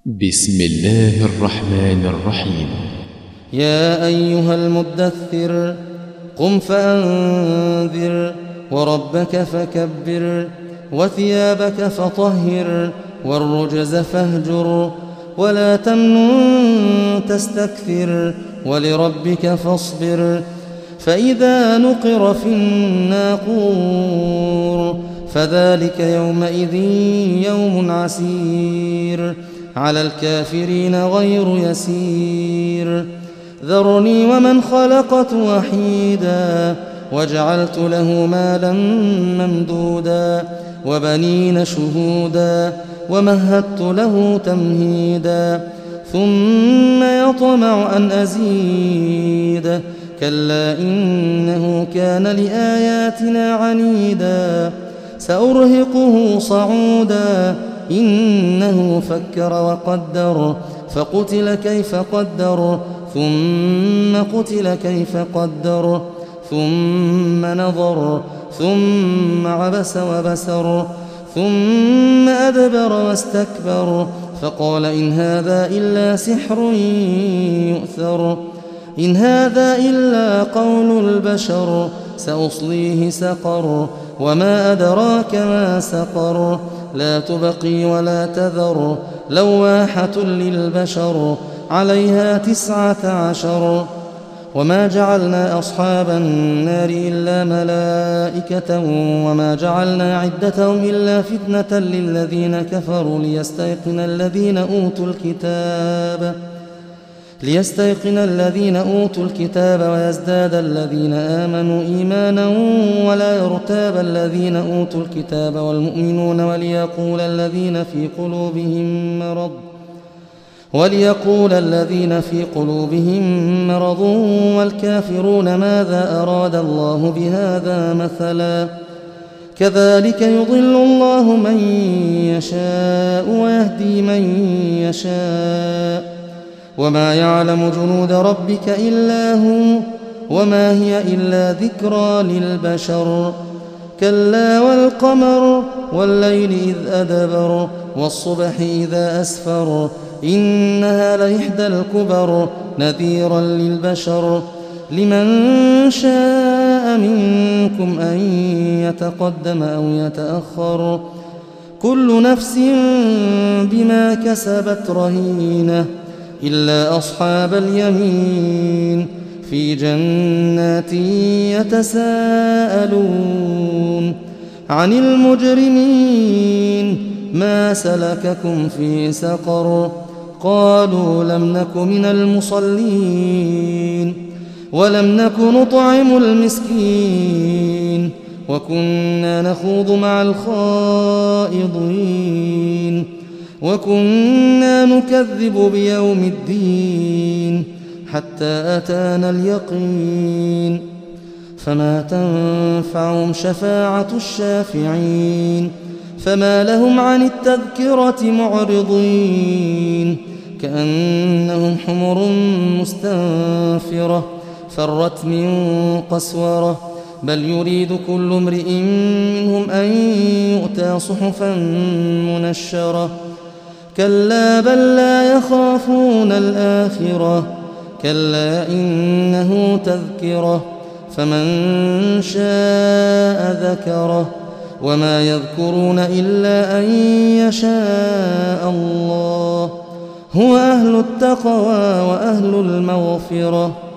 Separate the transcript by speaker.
Speaker 1: بسم الله الرحمن الرحيم.
Speaker 2: يا أيها المدثر قم فأنذر وربك فكبر وثيابك فطهر والرجز فاهجر ولا تمنن تستكثر ولربك فاصبر فإذا نقر في الناقور فذلك يومئذ يوم عسير على الكافرين غير يسير ذرني ومن خلقت وحيدا وجعلت له مالا ممدودا وبنين شهودا ومهدت له تمهيدا ثم يطمع أن أزيد كلا إنه كان لآياتنا عنيدا سأرهقه صعودا إنه فكر وقدر فقتل كيف قدر ثم قتل كيف قدر ثم نظر ثم عبس وبسر ثم أدبر واستكبر فقال إن هذا إلا سحر يؤثر إن هذا إلا قول البشر سأصليه سقر وما أدراك ما سقر لا تبقي ولا تذر لواحة للبشر عليها 19 وما جعلنا أصحاب النار إلا ملائكة وما جعلنا عدتهم إلا فتنة للذين كفروا ليستيقن الذين أوتوا الكتاب ويزداد الذين آمنوا إيمانا ولا يرتاب الذين أوتوا الكتاب والمؤمنون وليقول الذين في قلوبهم مرض والكافرون ماذا أراد الله بهذا مثلا كذلك يضل الله من يشاء ويهدي من يشاء وما يعلم جنود ربك إلا هو وما هي إلا ذكرى للبشر كلا والقمر والليل إذ أدبر والصبح إذا أسفر إنها لإحدى الكبر نذيرا للبشر لمن شاء منكم أن يتقدم أو يتأخر كل نفس بما كسبت رهينة إلا أصحاب اليمين في جنات يتساءلون عن المجرمين ما سلككم في سقر قالوا لم نك من المصلين ولم نك نطعم المسكين وكنا نخوض مع الخائضين وكنا نكذب بيوم الدين حتى أتانا اليقين فما تنفعهم شفاعة الشافعين فما لهم عن التذكرة معرضين كأنهم حمر مستنفرة فرت من قسورة بل يريد كل امرئ منهم أن يؤتى صحفا منشرة كلا بل لا يخافون الآخرة كلا إنه تذكرة فمن شاء ذكره وما يذكرون إلا أن يشاء الله هو أهل التقوى وأهل المغفرة